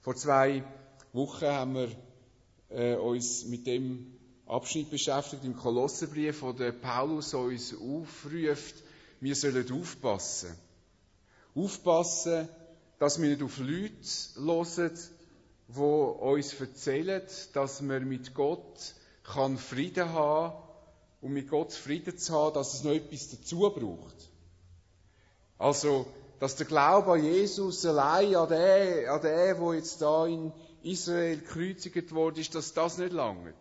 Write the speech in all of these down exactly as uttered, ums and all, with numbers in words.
Vor zwei Wochen haben wir äh, uns mit dem Abschnitt beschäftigt im Kolosserbrief, wo der Paulus uns aufruft, wir sollen aufpassen. Aufpassen, dass wir nicht auf Leute hören, die uns erzählen, dass man mit Gott kann Frieden haben kann und mit Gott Frieden zu haben, dass es noch etwas dazu braucht. Also, dass der Glaube an Jesus allein, an den, an den, der jetzt da in Israel gekreuzigt worden ist, dass das nicht langt.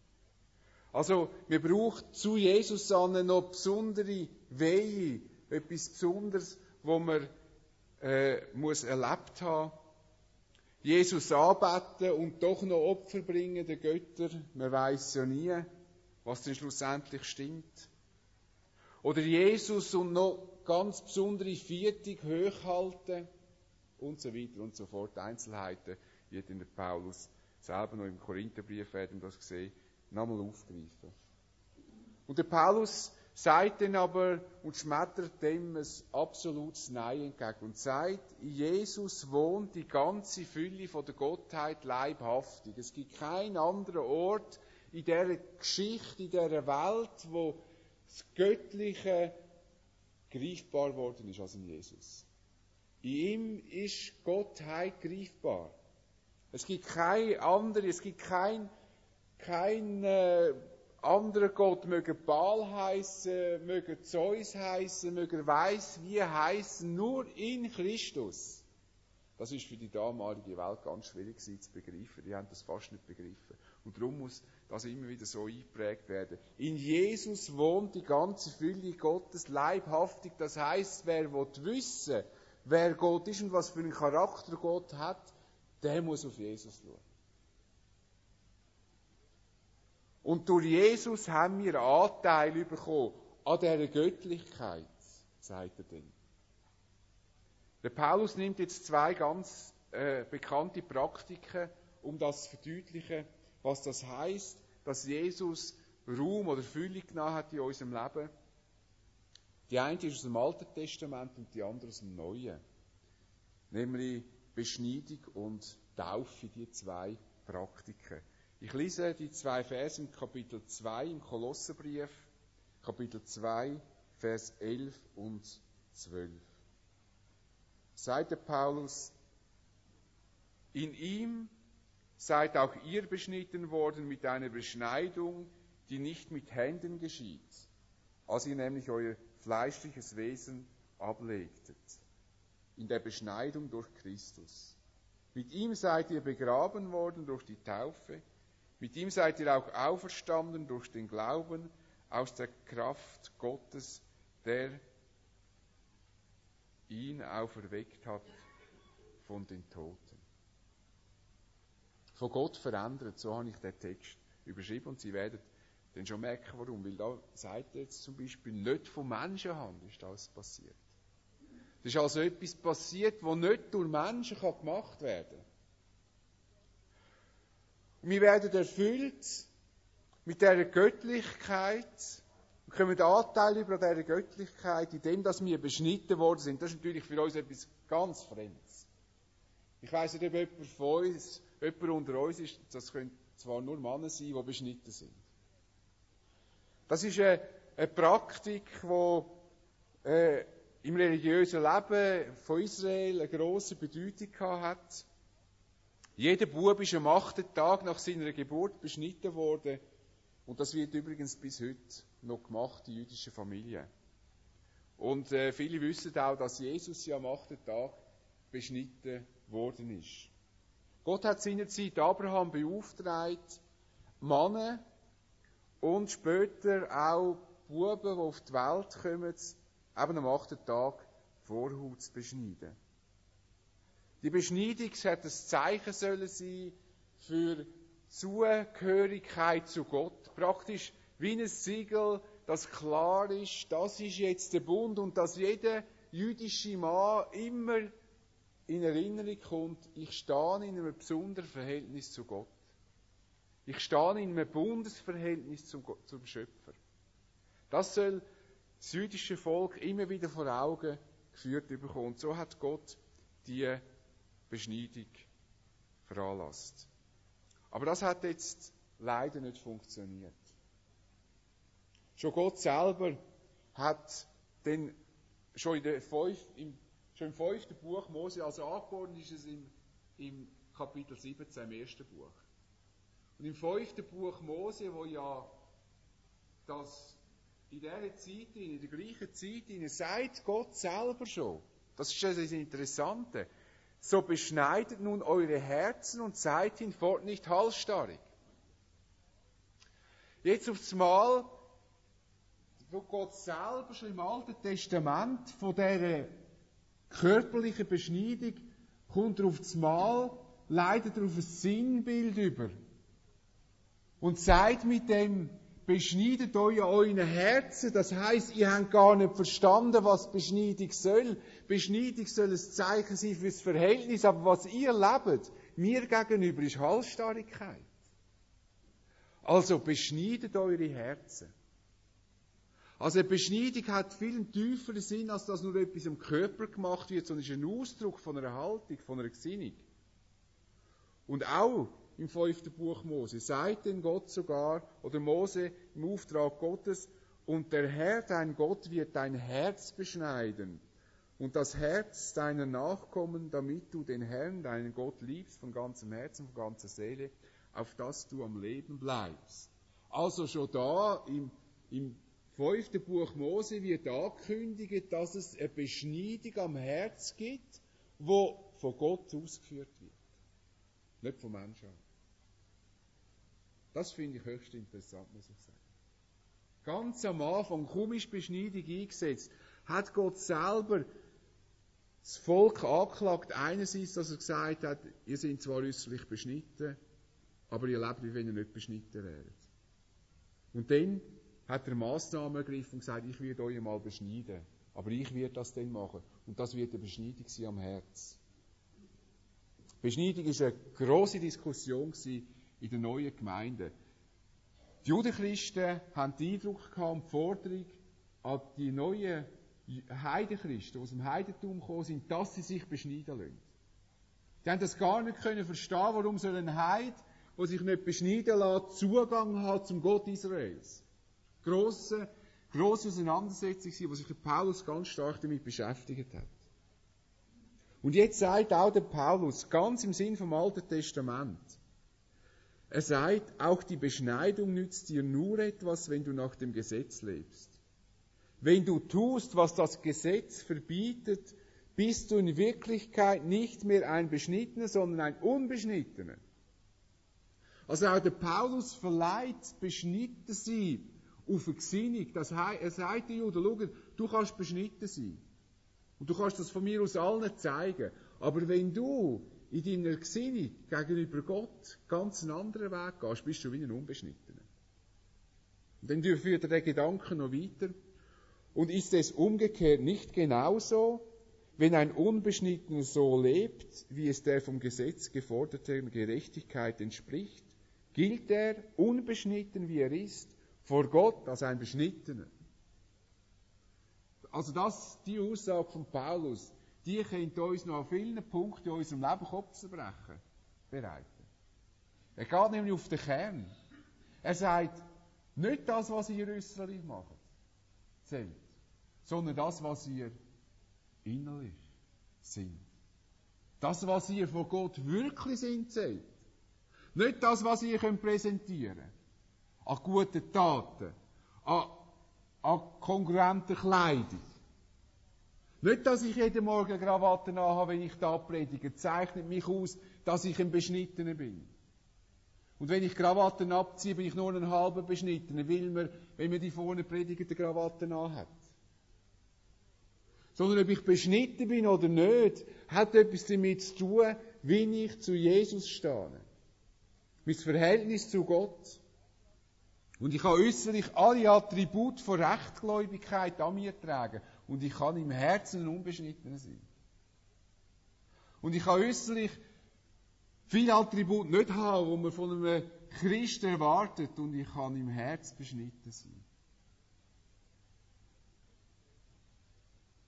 Also, wir brauchen zu Jesus an noch besondere Weihe, etwas Besonderes, was man äh, muss erlebt haben. Jesus anbeten und doch noch Opfer bringen den Göttern. Man weiss ja nie, was denn schlussendlich stimmt. Oder Jesus und noch ganz besondere Viertig hochhalten und so weiter und so fort. Einzelheiten wird in der Paulus selber noch im Korintherbrief, werden das sehen, nochmal aufgreifen. Und der Paulus sagt dann aber und schmettert dem ein absolutes Nein entgegen und sagt, in Jesus wohnt die ganze Fülle von der Gottheit leibhaftig. Es gibt keinen anderen Ort in dieser Geschichte, in dieser Welt, wo das Göttliche greifbar worden ist als in Jesus. In ihm ist Gottheit greifbar. Es gibt keine andere, es gibt kein, kein äh, anderer Gott, möge Baal heißen, möge Zeus heißen, möge weiss wie heißen, nur in Christus. Das ist für die damalige Welt ganz schwierig zu begreifen. Die haben das fast nicht begriffen. Und darum muss das immer wieder so eingeprägt werden. In Jesus wohnt die ganze Fülle Gottes leibhaftig. Das heisst, wer wissen will, wer Gott ist und was für einen Charakter Gott hat, der muss auf Jesus schauen. Und durch Jesus haben wir Anteil bekommen an dieser Göttlichkeit, sagt er dann. Der Paulus nimmt jetzt zwei ganz äh, bekannte Praktiken, um das zu verdeutlichen, was das heisst, dass Jesus Raum oder Fülle genommen hat in unserem Leben. Die eine ist aus dem Alten Testament und die andere aus dem Neuen. Nämlich Beschneidung und Taufe, die zwei Praktiken. Ich lese die zwei Verse im Kapitel zwei im Kolosserbrief, Kapitel zwei, Vers elf und zwölf. Sagt der Paulus, in ihm seid auch ihr beschnitten worden mit einer Beschneidung, die nicht mit Händen geschieht, als ihr nämlich euer fleischliches Wesen ablegtet, in der Beschneidung durch Christus. Mit ihm seid ihr begraben worden durch die Taufe, mit ihm seid ihr auch auferstanden durch den Glauben aus der Kraft Gottes, der ihn auferweckt hat von den Toten. Von Gott verändert, so habe ich den Text überschrieben und Sie werden dann schon merken, warum. Weil da sagt er jetzt zum Beispiel, nicht von Menschenhand ist das passiert. Das ist also etwas passiert, das nicht durch Menschen gemacht werden kann. Und wir werden erfüllt mit dieser Göttlichkeit und kommen Anteil über dieser Göttlichkeit, indem dass wir beschnitten worden sind. Das ist natürlich für uns etwas ganz Fremdes. Ich weiss nicht, ob jemand von uns, jemand unter uns ist, das können zwar nur Männer sein, die beschnitten sind. Das ist eine, eine Praktik, die äh, im religiösen Leben von Israel eine grosse Bedeutung hat. Jeder Bub ist am achten Tag nach seiner Geburt beschnitten worden. Und das wird übrigens bis heute noch gemacht in jüdischen Familien. Und äh, viele wissen auch, dass Jesus ja am achten Tag beschnitten worden ist. Gott hat seinerzeit Abraham beauftragt, Männer und später auch Buben, die auf die Welt kommen, eben am achten Tag Vorhaut zu beschneiden. Die Beschneidung sollte ein Zeichen sollen sein für Zugehörigkeit zu Gott. Praktisch wie ein Siegel, das klar ist, das ist jetzt der Bund und dass jeder jüdische Mann immer in Erinnerung kommt, ich stehe in einem besonderen Verhältnis zu Gott. Ich stehe in einem Bundesverhältnis zum, zum Schöpfer. Das soll das jüdische Volk immer wieder vor Augen geführt bekommen. Und so hat Gott die Beschneidung veranlasst. Aber das hat jetzt leider nicht funktioniert. Schon Gott selber hat den, schon, in der fünf, im, schon im fünften Buch Mose, also angeordnet ist es im, im Kapitel siebzehn, im ersten Buch. Und im fünften Buch Mose, wo ja das in dieser Zeit, in der gleichen Zeit, sagt Gott selber schon, das ist das Interessante, so beschneidet nun eure Herzen und seid hinfort nicht halsstarrig. Jetzt aufs Mal, wo Gott selber schon im Alten Testament von dieser körperlichen Beschneidung kommt er aufs Mal, leitet er auf ein Sinnbild über und sagt mit dem, beschneidet euch an euren Herzen. Das heisst, ihr habt gar nicht verstanden, was Beschneidung soll. Beschneidung soll ein Zeichen sein fürs Verhältnis, aber was ihr lebt, mir gegenüber, ist Halsstarrigkeit. Also beschneidet eure Herzen. Also eine Beschneidung hat viel einen tieferen Sinn, als dass nur etwas am Körper gemacht wird, sondern es ist ein Ausdruck von einer Haltung, von einer Gesinnung. Und auch im fünften Buch Mose sagt denn Gott sogar, oder Mose im Auftrag Gottes, und der Herr, dein Gott, wird dein Herz beschneiden und das Herz deiner Nachkommen, damit du den Herrn, deinen Gott, liebst von ganzem Herzen, von ganzer Seele, auf dass du am Leben bleibst. Also schon da im, im fünften Buch Mose wird angekündigt, dass es eine Beschneidung am Herz gibt, die von Gott ausgeführt wird. Nicht vom Menschen. Das finde ich höchst interessant, muss ich sagen. Ganz am Anfang, kaum ist Beschneidung eingesetzt, hat Gott selber das Volk angeklagt. Einerseits, dass er gesagt hat, ihr seid zwar äußerlich beschnitten, aber ihr lebt, wie wenn ihr nicht beschnitten wäret. Und dann hat er Massnahmen ergriffen und gesagt, ich werde euch mal beschneiden. Aber ich werde das dann machen. Und das wird eine Beschneidung sein am Herz. Beschneidung war eine grosse Diskussion in der neuen Gemeinde. Die Judenchristen haben den Eindruck gehabt und die Forderung an die neuen Heidenchristen, die aus dem Heidentum gekommen sind, dass sie sich beschneiden lassen. Die haben das gar nicht können verstehen, warum soll ein Heid, der sich nicht beschneiden lässt, Zugang hat zum Gott Israels. Grosse, grosse Auseinandersetzung, die sich Paulus ganz stark damit beschäftigt hat. Und jetzt sagt auch der Paulus, ganz im Sinn vom Alten Testament, er sagt, auch die Beschneidung nützt dir nur etwas, wenn du nach dem Gesetz lebst. Wenn du tust, was das Gesetz verbietet, bist du in Wirklichkeit nicht mehr ein Beschnittener, sondern ein Unbeschnittener. Also auch der Paulus verleiht beschnitten sein auf eine Gesinnung. Das heißt, er sagt den Juden, schau, du kannst beschnitten sein. Und du kannst das von mir aus allen zeigen. Aber wenn du in deiner Gesinnung gegenüber Gott ganz einen anderen Weg gehst, bist du wie ein Unbeschnittener. Und dann führt er den Gedanken noch weiter. Und ist es umgekehrt nicht genauso, wenn ein Unbeschnittener so lebt, wie es der vom Gesetz geforderten Gerechtigkeit entspricht, gilt er, unbeschnitten wie er ist, vor Gott als ein Beschnittener. Also das, die Aussage von Paulus, die könnte uns noch an vielen Punkten in unserem Leben Kopfzerbrechen bereiten. Er geht nämlich auf den Kern. Er sagt, nicht das, was ihr äußerlich macht, zählt, sondern das, was ihr innerlich sind. Das, was ihr von Gott wirklich sind, zählt. Nicht das, was ihr könnt präsentieren an guten Taten, an, an kongruenter Kleidung. Nicht, dass ich jeden Morgen Krawatten anhabe, wenn ich da predige, zeichnet mich aus, dass ich ein Beschnittener bin. Und wenn ich Krawatten abziehe, bin ich nur ein halber Beschnittener, weil man, wenn man die vorne predigt, Krawatten anhat. Sondern ob ich beschnitten bin oder nicht, hat etwas damit zu tun, wie ich zu Jesus stehe. Mein Verhältnis zu Gott. Und ich kann äußerlich alle Attribute von Rechtgläubigkeit an mir tragen. Und ich kann im Herzen ein Unbeschnittener sein. Und ich kann äußerlich viele Attribute nicht haben, die man von einem Christen erwartet. Und ich kann im Herzen beschnitten sein.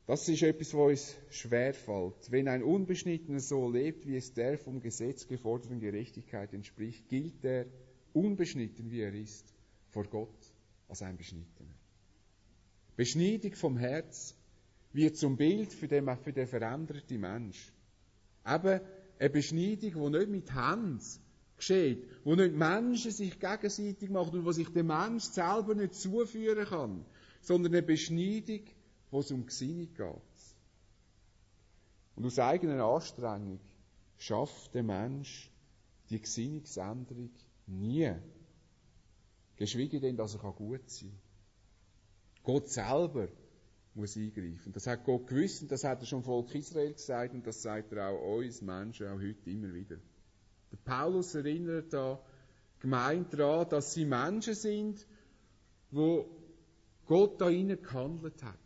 Das ist etwas, was uns schwerfällt. Wenn ein Unbeschnittener so lebt, wie es der vom Gesetz geforderten Gerechtigkeit entspricht, gilt er unbeschnitten, wie er ist, vor Gott als ein Beschnittener. Beschneidung vom Herz wird zum Bild für den, für den veränderten Mensch. Eben eine Beschneidung, die nicht mit Händen geschieht, wo nicht Menschen sich gegenseitig machen und wo sich der Mensch selber nicht zuführen kann, sondern eine Beschneidung, wo es um Gesinnung geht. Und aus eigener Anstrengung schafft der Mensch die Gesinnungsänderung nie. Geschweige denn, dass er gut sein kann. Gott selber muss eingreifen. Das hat Gott gewusst und das hat er schon Volk Israel gesagt und das sagt er auch uns Menschen auch heute immer wieder. Der Paulus erinnert da gemeint daran, dass sie Menschen sind, wo Gott da ihnen gehandelt hat.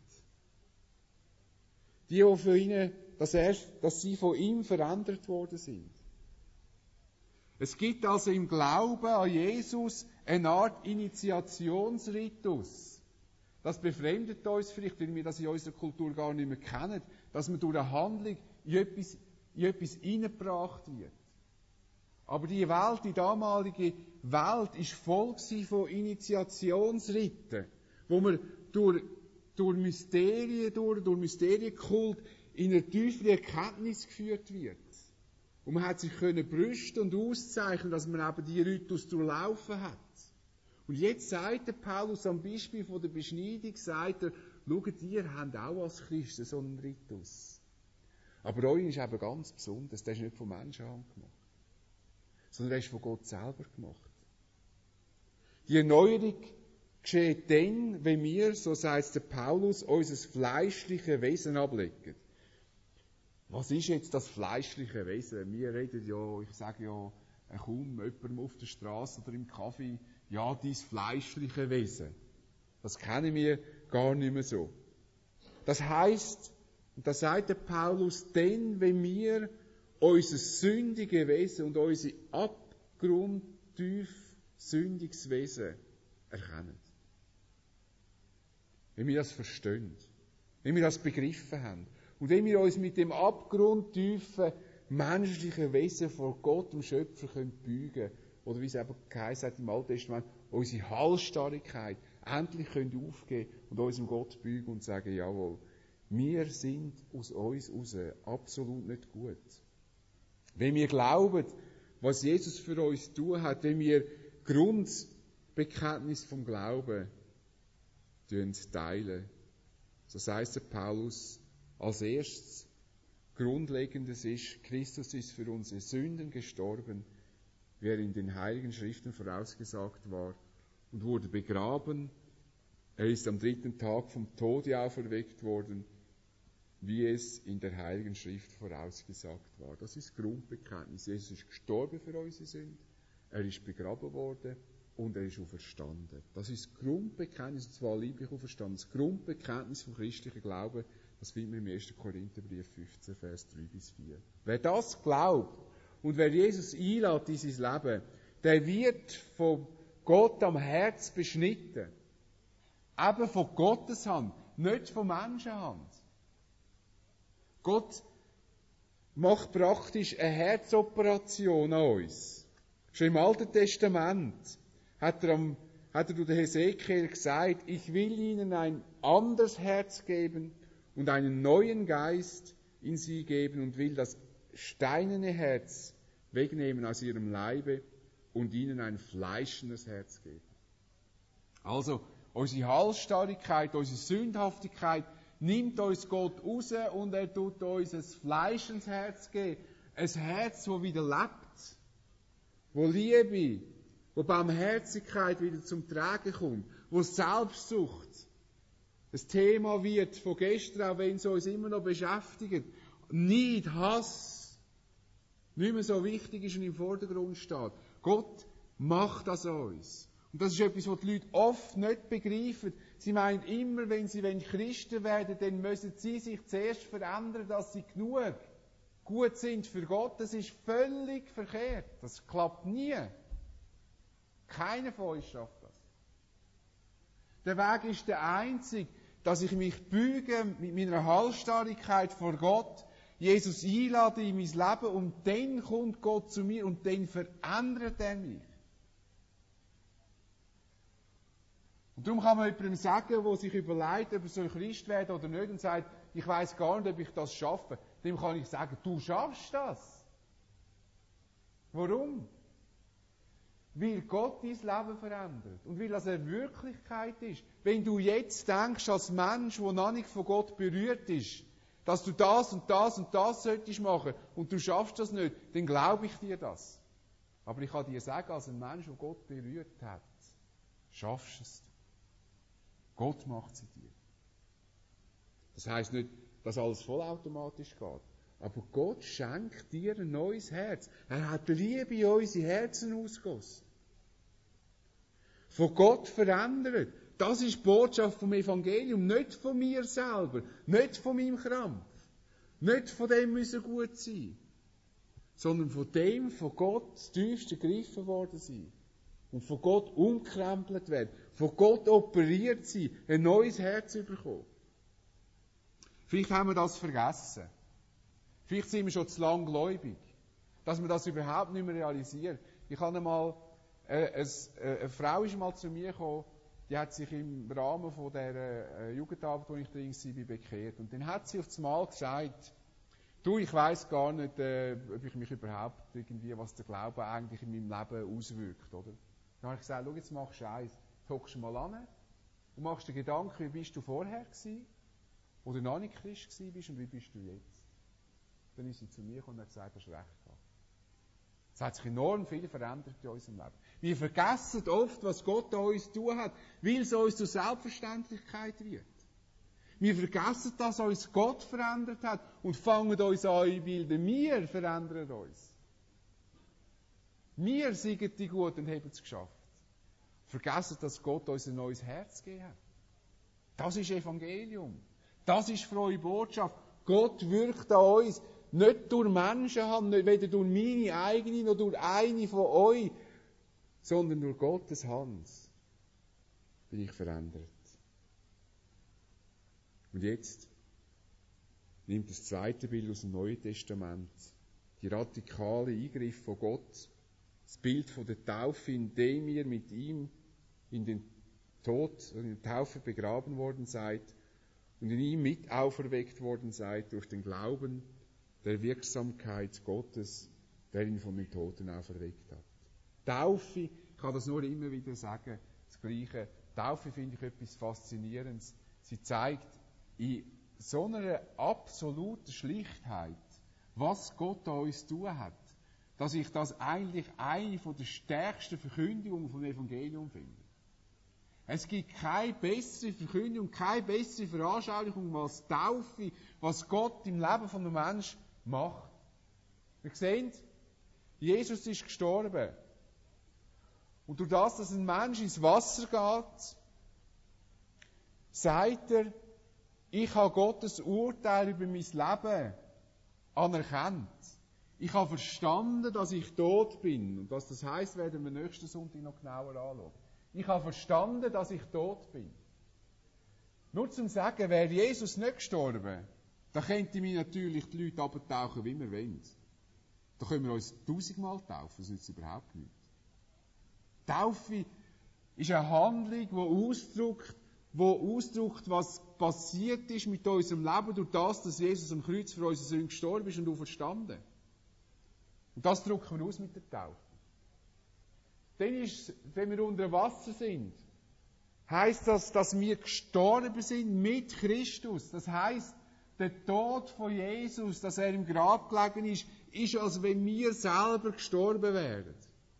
Die, die für ihn, dass, er, dass sie von ihm verändert worden sind. Es gibt also im Glauben an Jesus eine Art Initiationsritus. Das befremdet uns vielleicht, weil wir das in unserer Kultur gar nicht mehr kennen, dass man durch eine Handlung in etwas, in etwas hineingebracht wird. Aber die Welt, die damalige Welt, war voll von Initiationsriten, wo man durch, durch Mysterien, durch, durch Mysterienkult in eine tiefere Erkenntnis geführt wird. Und man hat sich können brüsten und auszeichnen, dass man eben die Ritus durchlaufen hat. Und jetzt sagt der Paulus am Beispiel von der Beschneidung, sagt er, schaut, ihr habt auch als Christen so einen Ritus. Aber euer ist eben ganz besonders, der ist nicht von Menschenhand gemacht, sondern der ist von Gott selber gemacht. Die Erneuerung geschieht dann, wenn wir, so sagt es der Paulus, unser fleischliches Wesen ablegen. Was ist jetzt das fleischliche Wesen? Wir reden ja, ich sage ja kaum jemandem auf der Straße oder im Kaffee, ja, dein fleischliche Wesen. Das kennen wir gar nicht mehr so. Das heisst, und das sagt der Paulus, denn wenn wir unser sündiges Wesen und unser abgrundtief sündiges Wesen erkennen. Wenn wir das verstehen, wenn wir das begriffen haben und wenn wir uns mit dem abgrundtiefen menschlichen Wesen vor Gott, dem Schöpfer, können beugen, oder wie es eben geheißen hat im Alten Testament, unsere Halsstarrigkeit endlich können aufgeben und unserem Gott beugen und sagen, jawohl, wir sind aus uns raus absolut nicht gut. Wenn wir glauben, was Jesus für uns tun hat, wenn wir Grundbekenntnis vom Glauben teilen, so sagt der Paulus, als erstes Grundlegendes ist, Christus ist für unsere Sünden gestorben, wie er in den Heiligen Schriften vorausgesagt war, und wurde begraben. Er ist am dritten Tag vom Tode auferweckt worden, wie es in der Heiligen Schrift vorausgesagt war. Das ist Grundbekenntnis. Jesus ist gestorben für unsere Sünden, er ist begraben worden und er ist auferstanden. Das ist das Grundbekenntnis, und zwar lieblich auferstanden. Das Grundbekenntnis vom christlichen Glauben, das finden wir im ersten Korintherbrief fünfzehn, Vers drei bis vier. Wer das glaubt und wer Jesus einlädt in sein Leben, der wird von Gott am Herz beschnitten. Eben von Gottes Hand, nicht von Menschenhand. Gott macht praktisch eine Herzoperation an uns. Schon im Alten Testament hat er, am, hat er durch den Hesekiel gesagt, ich will ihnen ein anderes Herz geben und einen neuen Geist in sie geben und will das steinerne Herz wegnehmen aus ihrem Leibe und ihnen ein fleischendes Herz geben. Also, unsere Halsstarrigkeit, unsere Sündhaftigkeit nimmt uns Gott raus und er tut uns ein fleischendes Herz geben. Ein Herz, das wieder lebt, wo Liebe, wo Barmherzigkeit wieder zum Tragen kommt, wo Selbstsucht ein Thema wird von gestern, auch wenn es uns immer noch beschäftigt. Neid, Hass, nicht mehr so wichtig ist und im Vordergrund steht. Gott macht das uns. Und das ist etwas, was die Leute oft nicht begreifen. Sie meinen immer, wenn sie Christen werden, dann müssen sie sich zuerst verändern, dass sie genug gut sind für Gott. Das ist völlig verkehrt. Das klappt nie. Keiner von uns schafft das. Der Weg ist der einzige. dass ich mich büge mit meiner Halsstarrigkeit vor Gott, Jesus einlade in mein Leben und dann kommt Gott zu mir und dann verändert er mich. Und darum kann man jemandem sagen, der sich überlegt, ob er soll Christ werden oder nicht und sagt, ich weiss gar nicht, ob ich das schaffe. Dem kann ich sagen, du schaffst das. Warum? Weil Gott dein Leben verändert und weil das eine Wirklichkeit ist. Wenn du jetzt denkst, als Mensch, der noch nicht von Gott berührt ist, dass du das und das und das solltest machen und du schaffst das nicht, dann glaube ich dir das. Aber ich kann dir sagen, als ein Mensch, der Gott berührt hat, schaffst du es. Gott macht es in dir. Das heisst nicht, dass alles vollautomatisch geht. Aber Gott schenkt dir ein neues Herz. Er hat Liebe in unsere Herzen ausgegossen. Von Gott verändert. Das ist die Botschaft vom Evangelium. Nicht von mir selber. Nicht von meinem Krampf. Nicht von dem müssen gut sein. Sondern von dem, von Gott das tiefste gegriffen worden sein. Und von Gott umkrempelt werden. Von Gott operiert sein. Ein neues Herz bekommen. Vielleicht haben wir das vergessen. Vielleicht sind wir schon zu lang gläubig, dass wir das überhaupt nicht mehr realisieren. Ich habe einmal, äh, eine, eine Frau ist mal zu mir gekommen, die hat sich im Rahmen von der äh, Jugendarbeit, wo ich drin war, bekehrt. Und dann hat sie auf einmal gesagt, du, ich weiss gar nicht, äh, ob ich mich überhaupt irgendwie, was der Glaube eigentlich in meinem Leben auswirkt, oder? Dann habe ich gesagt, schau, jetzt machst du eins. Jetzt hockst du mal an und machst dir Gedanken, wie bist du vorher gewesen, oder noch nicht Christ gewesen bist und wie bist du jetzt? Dann ist sie zu mir gekommen und hat gesagt, du hast recht gehabt. Es hat sich enorm viel verändert in unserem Leben. Wir vergessen oft, was Gott an uns tun hat, weil es uns zur Selbstverständlichkeit wird. Wir vergessen, dass uns Gott verändert hat und fangen uns an einbilden, wir verändern uns. Wir sind die Guten und haben es geschafft. Vergessen, dass Gott uns ein neues Herz gegeben hat. Das ist Evangelium. Das ist frohe Botschaft. Gott wirkt an uns. Nicht durch Menschenhand, nicht weder durch meine eigene, noch durch eine von euch, sondern durch Gottes Hand bin ich verändert. Und jetzt nimmt das zweite Bild aus dem Neuen Testament, die radikale Eingriff von Gott, das Bild von der Taufe, in dem ihr mit ihm in den Tod, in der Taufe begraben worden seid und in ihm mit auferweckt worden seid durch den Glauben der Wirksamkeit Gottes, der ihn von den Toten auferweckt hat. Taufe, ich kann das nur immer wieder sagen, das Gleiche. Taufe finde ich etwas Faszinierendes. Sie zeigt in so einer absoluten Schlichtheit, was Gott an uns zu tun hat, dass ich das eigentlich eine der stärksten Verkündigungen vom Evangelium finde. Es gibt keine bessere Verkündigung, keine bessere Veranschaulichung als Taufe, was Gott im Leben von einem Menschen macht. Wir sehen, Jesus ist gestorben. Und durch das, dass ein Mensch ins Wasser geht, sagt er, ich habe Gottes Urteil über mein Leben anerkannt. Ich habe verstanden, dass ich tot bin. Und was das heisst, werden wir nächsten Sonntag noch genauer anschauen. Ich habe verstanden, dass ich tot bin. Nur zum Sagen, wäre Jesus nicht gestorben, dann könnte mich natürlich die Leute abtauchen, wie wir wollen. Da können wir uns tausendmal taufen, das nützt überhaupt nichts. Taufe ist eine Handlung, die ausdrückt, die ausdrückt, was passiert ist mit unserem Leben durch das, dass Jesus am Kreuz für unsere Sünden gestorben ist und auferstanden. Und das drücken wir aus mit der Taufe. Dann ist, wenn wir unter Wasser sind, heisst das, dass wir gestorben sind mit Christus. Das heisst, der Tod von Jesus, dass er im Grab gelegen ist, ist, als wenn wir selber gestorben wären.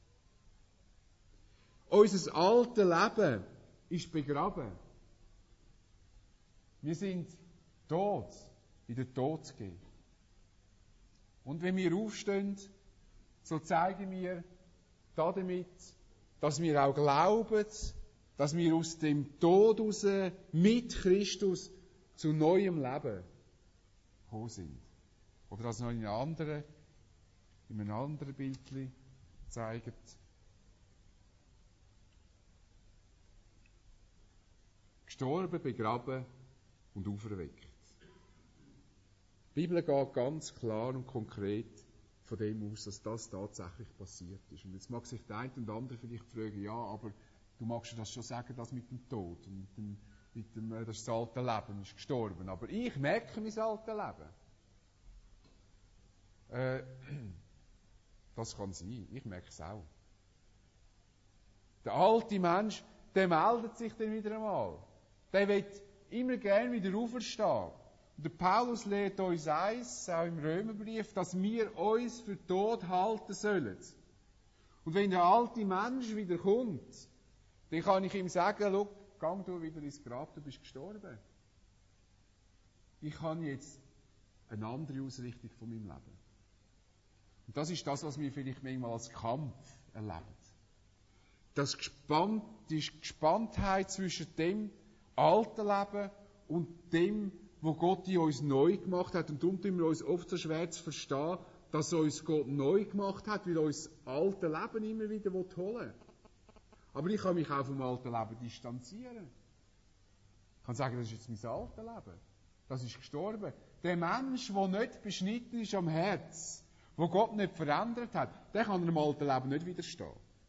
Unser altes Leben ist begraben. Wir sind tot, in den Tod gehen. Und wenn wir aufstehen, so zeigen wir damit, dass wir auch glauben, dass wir aus dem Tod raus mit Christus zu neuem Leben gekommen sind. Oder das noch in einem anderen, in einem anderen Bild zeigt. Gestorben, begraben und auferweckt. Die Bibel geht ganz klar und konkret von dem aus, dass das tatsächlich passiert ist. Und jetzt mag sich der eine und andere vielleicht fragen, ja, aber du magst ja das schon sagen, das mit dem Tod und mit dem, mit dem äh, das alte Leben ist gestorben. Aber ich merke mein altes Leben. Äh, das kann sein, ich merke es auch. Der alte Mensch, der meldet sich dann wieder einmal. Der will immer gerne wieder auferstehen. Und der Paulus lehrt uns eins, auch im Römerbrief, dass wir uns für tot halten sollen. Und wenn der alte Mensch wieder kommt, dann kann ich ihm sagen, schau, geh du wieder ins Grab, du bist gestorben. Ich habe jetzt eine andere Ausrichtung von meinem Leben. Und das ist das, was wir vielleicht manchmal als Kampf erleben. Das Gespannt, die Gespanntheit zwischen dem alten Leben und dem, wo Gott in uns neu gemacht hat. Und darum tun wir uns oft so schwer zu verstehen, dass uns Gott neu gemacht hat, weil uns das alte Leben immer wieder holen will. Aber ich kann mich auch vom alten Leben distanzieren. Ich kann sagen, das ist jetzt mein altes Leben. Das ist gestorben. Der Mensch, der nicht beschnitten ist am Herz, wo Gott nicht verändert hat, der kann einem alten Leben nicht widerstehen.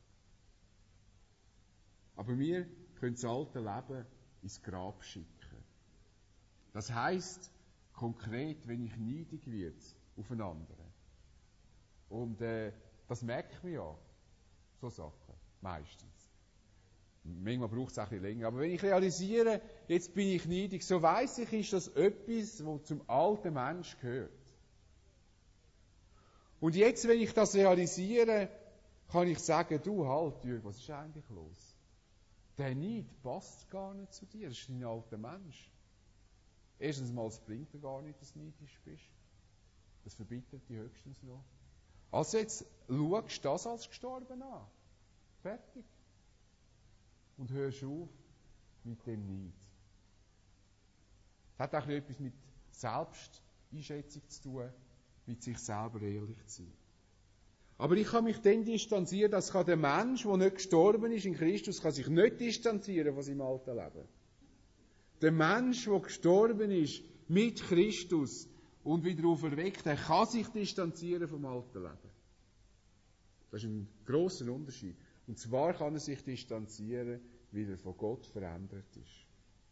Aber wir können das alte Leben ins Grab schicken. Das heisst, konkret, wenn ich neidig werde auf einen anderen. Und äh, das merkt man ja, so Sachen, meistens. Manchmal braucht es auch ein bisschen länger. Aber wenn ich realisiere, jetzt bin ich neidig, so weiss ich, ist das etwas, was zum alten Mensch gehört. Und jetzt, wenn ich das realisiere, kann ich sagen, du halt, Jürg, was ist eigentlich los? Der Neid passt gar nicht zu dir, das ist ein alter Mensch. Erstens mal, es bringt dir gar nicht, dass du neidisch bist. Das verbittet dich höchstens noch. Also jetzt schaust du das als gestorben an. Fertig. Und hörst auf mit dem Neid. Das hat auch etwas mit Selbsteinschätzung zu tun, mit sich selber ehrlich zu sein. Aber ich kann mich dann distanzieren, dass kann der Mensch, der nicht gestorben ist in Christus, kann sich nicht distanzieren von seinem alten Leben. Der Mensch, der gestorben ist mit Christus und wieder auferweckt, der kann sich distanzieren vom alten Leben. Das ist ein grosser Unterschied. Und zwar kann er sich distanzieren, weil er von Gott verändert ist.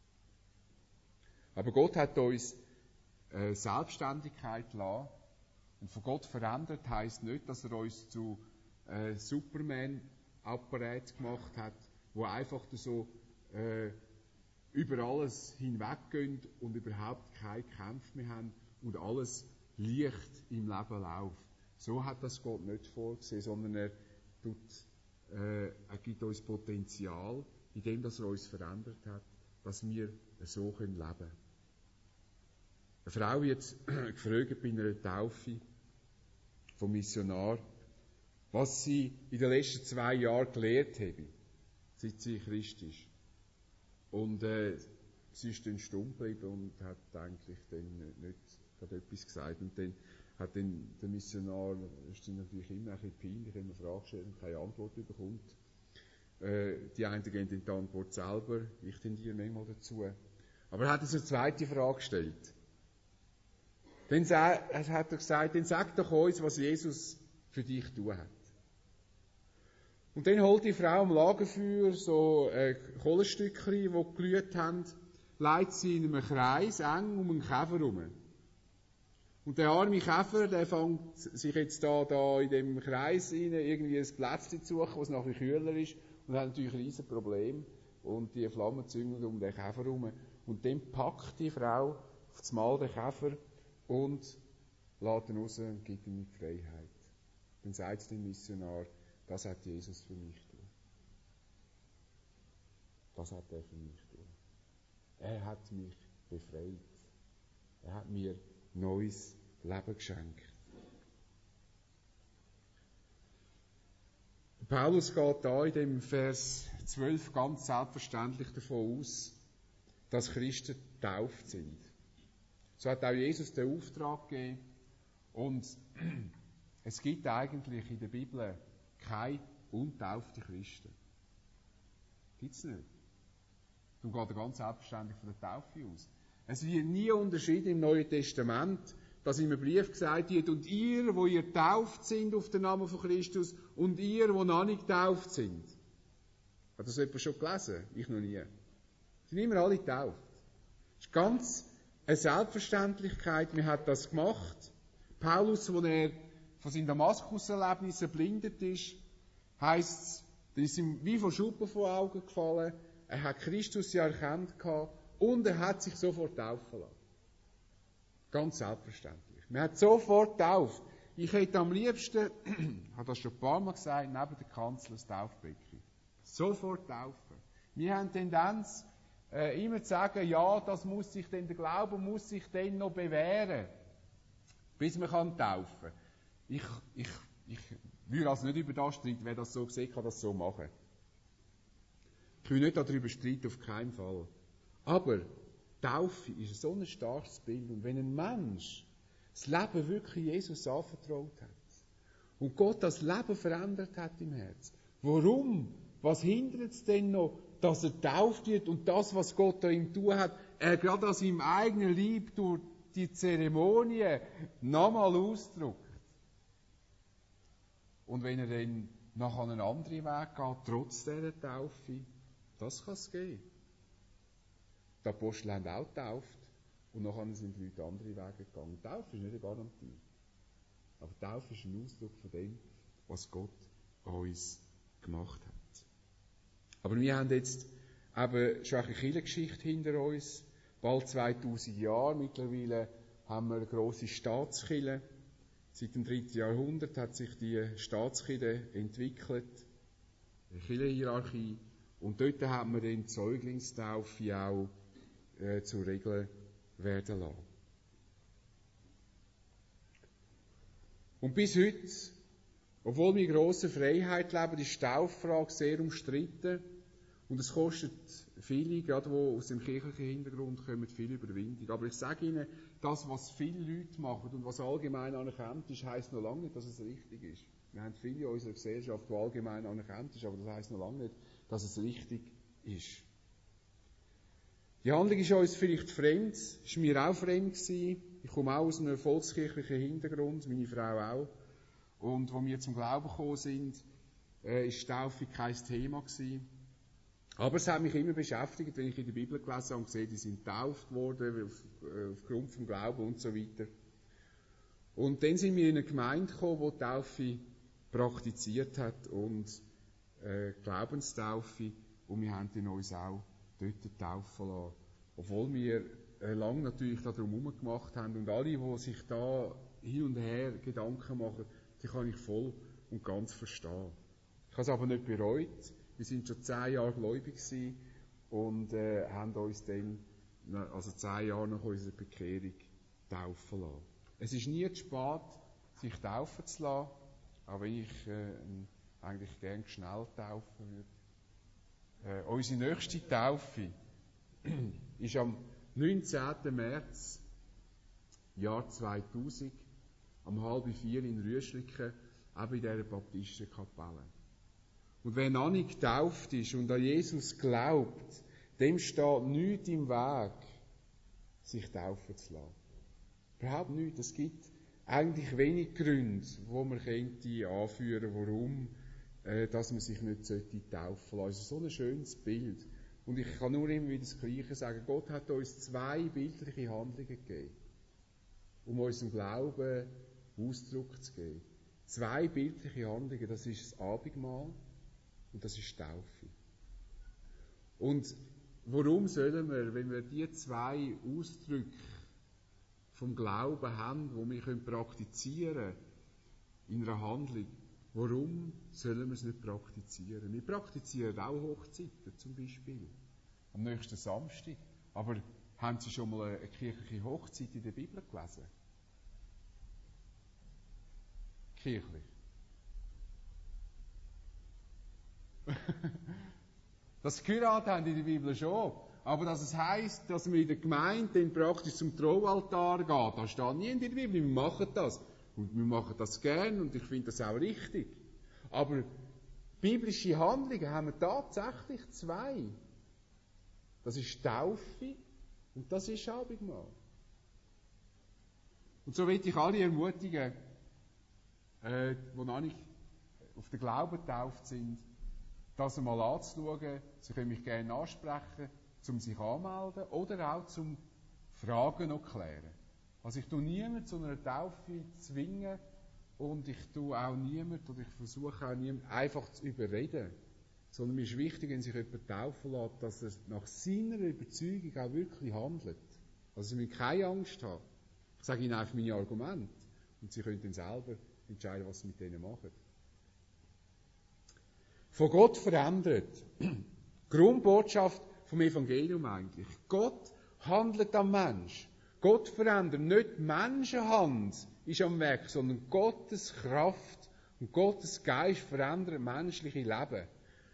Aber Gott hat uns äh, Selbstständigkeit gelassen. Und von Gott verändert heisst nicht, dass er uns zu äh, Superman-Apparat gemacht hat, wo einfach so äh, über alles hinweggehen und überhaupt keine Kämpfe mehr haben und alles leicht im Leben läuft. So hat das Gott nicht vorgesehen, sondern er, tut, äh, er gibt uns Potenzial, indem dass er uns verändert hat, dass wir so leben können. Eine Frau wird gefragt bei einer Taufe vom Missionar, was sie in den letzten zwei Jahren gelehrt haben, seit sie Christ ist. Und äh, sie ist dann stumm geblieben und hat eigentlich dann nicht gerade etwas gesagt. Und dann hat dann der Missionar, ist dann natürlich immer ein bisschen peinlich, wenn man Fragen stellt und keine Antwort bekommt. Äh, die einen geben dann die Antwort selber, ich tendiere manchmal dazu. Aber er hat uns eine zweite Frage gestellt. Dann hat er gesagt, dann sag doch uns, was Jesus für dich tun hat. Und dann holt die Frau am Lagerfeuer so äh, Kohlenstückchen, die glüht haben, legt sie in einem Kreis eng um einen Käfer herum. Und der arme Käfer, der fängt sich jetzt da, da in dem Kreis rein, irgendwie ein Plätzchen zu suchen, was nachher kühler ist, und hat natürlich ein riesen Problem. Und die Flammen züngeln um den Käfer herum. Und dann packt die Frau auf das Mal den Käfer und lässt ihn raus und gibt ihm die Freiheit. Dann sagt der Missionar, das hat Jesus für mich getan. Das hat er für mich getan. Er hat mich befreit. Er hat mir neues Leben geschenkt. Paulus geht da in dem Vers zwölf ganz selbstverständlich davon aus, dass Christen getauft sind. So hat auch Jesus den Auftrag gegeben. Und es gibt eigentlich in der Bibel keine untauften Christen. Gibt es nicht. Darum geht er ganz selbstverständlich von der Taufe aus. Es wird nie unterschieden im Neuen Testament, dass in einem Brief gesagt wird, und ihr, wo ihr tauft sind auf den Namen von Christus, und ihr, wo noch nicht tauft sind. Hat das jemand schon gelesen? Ich noch nie. Sind immer alle getauft. Das ist ganz eine Selbstverständlichkeit. Man hat das gemacht. Paulus, als er von seinem Damaskus-Erlebnis erblindet ist, heisst es, da ist ihm wie von Schuppen von Augen gefallen. Er hat Christus ja erkannt gehabt und er hat sich sofort taufen lassen. Ganz selbstverständlich. Man hat sofort getauft. Ich hätte am liebsten, ich habe das schon ein paar Mal gesagt, neben der Kanzel ein Taufbecken. Sofort taufen. Wir haben Tendenz, äh, immer zu sagen, ja, das muss sich denn, der Glaube muss sich dann noch bewähren, bis man kann taufen. Ich, ich, ich würde also nicht über das streiten, wer das so sieht, kann das so machen. Ich will nicht darüber streiten, auf keinen Fall. Aber Taufe ist so ein starkes Bild. Und wenn ein Mensch das Leben wirklich Jesus anvertraut hat und Gott das Leben verändert hat im Herzen, warum? Was hindert es denn noch, dass er tauft wird und das, was Gott an ihm tun hat, er gerade an seinem eigenen Leib durch die Zeremonie nochmal ausdrückt? Und wenn er dann nachher einen anderen Weg geht, trotz dieser Taufe, das kann es geben. Die Apostel haben auch getauft und nachher sind die Leute andere Wege gegangen. Taufe ist nicht eine Garantie. Aber Taufe ist ein Ausdruck von dem, was Gott an uns gemacht hat. Aber wir haben jetzt eben schon eine Kirchengeschichte hinter uns. Bald zweitausend Jahre. Mittlerweile haben wir eine grosse Staatskirche. Seit dem dritten Jahrhundert hat sich die Staatskirche entwickelt. Eine Kirchenhierarchie. Und dort hat man den Säuglingstaufe auch äh, zur Regel werden lassen. Und bis heute, obwohl wir in grosser Freiheit leben, ist die Tauffrage sehr umstritten. Und es kostet viele, gerade die aus dem kirchlichen Hintergrund kommen, viel Überwindung. Aber ich sage Ihnen, das, was viele Leute machen und was allgemein anerkannt ist, heisst noch lange nicht, dass es richtig ist. Wir haben viele in unserer Gesellschaft, die allgemein anerkannt ist, aber das heisst noch lange nicht, dass es richtig ist. Die Handlung ist uns vielleicht fremd, ist mir auch fremd gewesen. Ich komme auch aus einem volkskirchlichen Hintergrund, meine Frau auch. Und als wir zum Glauben gekommen sind, äh, ist Taufe kein Thema gewesen. Aber es hat mich immer beschäftigt, wenn ich in der Bibel gelesen habe und gesehen, die sind getauft worden auf, äh, aufgrund vom Glauben und so weiter. Und dann sind wir in eine Gemeinde gekommen, die Taufe praktiziert hat und äh, Glaubenstaufe. Und wir haben dann uns auch dort taufen lassen. Obwohl wir äh, lange natürlich darum herum gemacht haben. Und alle, die sich da hin und her Gedanken machen, die kann ich voll und ganz verstehen. Ich habe es aber nicht bereut. Wir sind schon zehn Jahre gläubig gewesen und äh, haben uns dann, also zehn Jahre nach unserer Bekehrung, taufen lassen. Es ist nie zu spät, sich taufen zu lassen, auch wenn ich äh, eigentlich gerne schnell taufen würde. Äh, unsere nächste Taufe ist am neunzehnten März, Jahr zweitausend, um halb vier in Rüschliken, eben in dieser Baptistenkapelle. Und wer noch nicht getauft ist und an Jesus glaubt, dem steht nichts im Weg, sich taufen zu lassen. Überhaupt nichts. Es gibt eigentlich wenig Gründe, wo man könnte anführen, warum äh, dass man sich nicht taufen sollte. Also so ein schönes Bild. Und ich kann nur immer wieder das Gleiche sagen. Gott hat uns zwei bildliche Handlungen gegeben, um unserem Glauben Ausdruck zu geben. Zwei bildliche Handlungen, das ist das Abendmahl und das ist die Taufe. Und warum sollen wir, wenn wir die zwei Ausdrücke vom Glauben haben, die wir praktizieren können, in einer Handlung, warum sollen wir es nicht praktizieren? Wir praktizieren auch Hochzeiten zum Beispiel, am nächsten Samstag. Aber haben Sie schon mal eine kirchliche Hochzeit in der Bibel gelesen? Kirchlich. Das Geheiratet haben in der Bibel schon. Aber dass es heisst, dass man in der Gemeinde dann praktisch zum Traualtar geht, das steht nie in der Bibel. Wir machen das. Und wir machen das gern und ich finde das auch richtig. Aber biblische Handlungen haben wir tatsächlich zwei. Das ist Taufe Und das ist Abendmahl. Und so will ich alle ermutigen, äh, die noch nicht auf den Glauben getauft sind, das einmal anzuschauen. Sie können mich gerne ansprechen, um sich anzumelden oder auch zum Fragen noch klären. Also ich tue niemanden zu einer Taufe zwingen und ich tue auch niemanden, oder ich versuche auch niemanden einfach zu überreden. Sondern mir ist wichtig, wenn sich jemand taufen lässt, dass er nach seiner Überzeugung auch wirklich handelt. Also sie müssen keine Angst haben. Ich sage ihnen einfach meine Argumente und sie können dann selber entscheiden, was sie mit denen machen. Von Gott verändert. Grundbotschaft vom Evangelium eigentlich. Gott handelt am Mensch. Gott verändert. Nicht Menschenhand ist am Werk, sondern Gottes Kraft und Gottes Geist verändert menschliche Leben.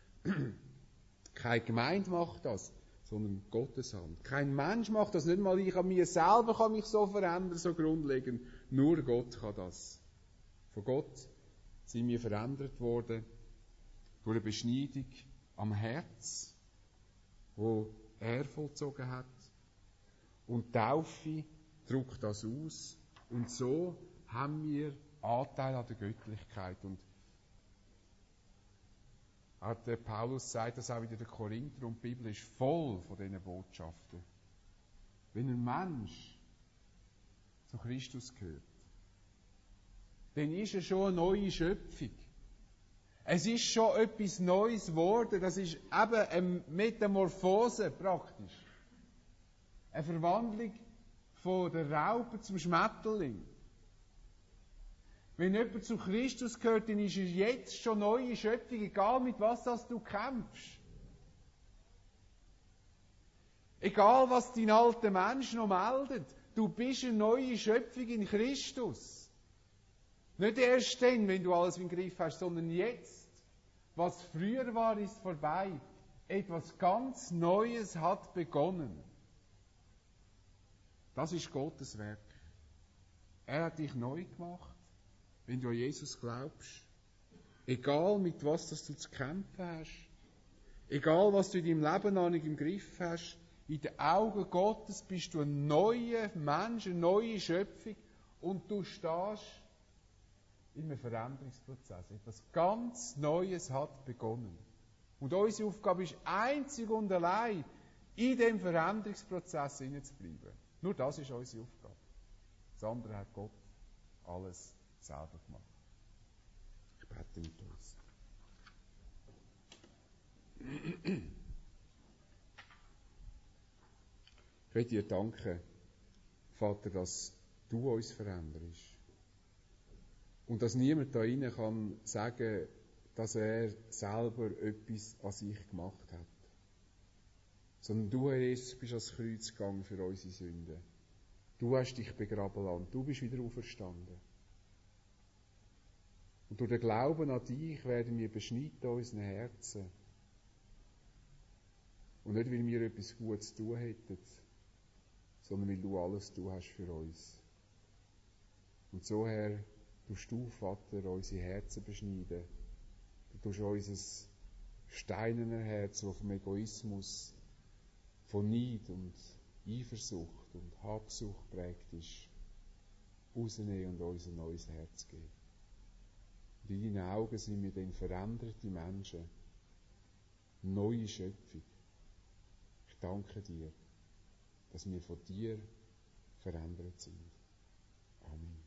Keine Gemeinde macht das, sondern Gottes Hand. Kein Mensch macht das, nicht mal ich an mir selber kann mich so verändern, so grundlegend. Nur Gott kann das. Von Gott sind wir verändert worden durch eine Beschneidung am Herz, wo er vollzogen hat. Und Taufe drückt das aus. Und so haben wir Anteil an der Göttlichkeit. Und hat der Paulus sagt das auch wieder der Korinther, und die Bibel ist voll von diesen Botschaften. Wenn ein Mensch zu Christus gehört, dann ist er schon eine neue Schöpfung. Es ist schon etwas Neues geworden. Das ist eben eine Metamorphose praktisch. Eine Verwandlung von der Raupe zum Schmetterling. Wenn jemand zu Christus gehört, dann ist er jetzt schon neue Schöpfung, egal mit was das du kämpfst. Egal was dein alter Mensch noch meldet, du bist eine neue Schöpfung in Christus. Nicht erst dann, wenn du alles im Griff hast, sondern jetzt. Was früher war, ist vorbei. Etwas ganz Neues hat begonnen. Das ist Gottes Werk. Er hat dich neu gemacht, wenn du an Jesus glaubst. Egal mit was das du zu kämpfen hast. Egal was du in deinem Leben noch nicht im Griff hast. In den Augen Gottes bist du ein neuer Mensch, eine neue Schöpfung. Und du stehst in einem Veränderungsprozess. Etwas ganz Neues hat begonnen. Und unsere Aufgabe ist einzig und allein, in diesem Veränderungsprozess hineinzubleiben. Nur das ist unsere Aufgabe. Das andere hat Gott alles selber gemacht. Ich bete mit uns. Ich möchte dir danken, Vater, dass du uns veränderst. Und dass niemand da rein kann sagen, dass er selber etwas an sich gemacht hat. Sondern du, Herr Jesus, bist ans Kreuz gegangen für unsere Sünden. Du hast dich begraben lassen. Du bist wieder auferstanden. Und durch den Glauben an dich werden wir beschneiden unseren Herzen. Und nicht, weil wir etwas Gutes zu tun hätten, sondern weil du alles du hast für uns. Und so, Herr, tust du, Vater, unsere Herzen beschneiden. Du tust unser steinernes Herz, das vom Egoismus, von Neid und Eifersucht und Habsucht prägt ist, rausnehmen und uns ein neues Herz geben. Und in deinen Augen sind wir dann veränderte Menschen, neue Schöpfung. Ich danke dir, dass wir von dir verändert sind. Amen.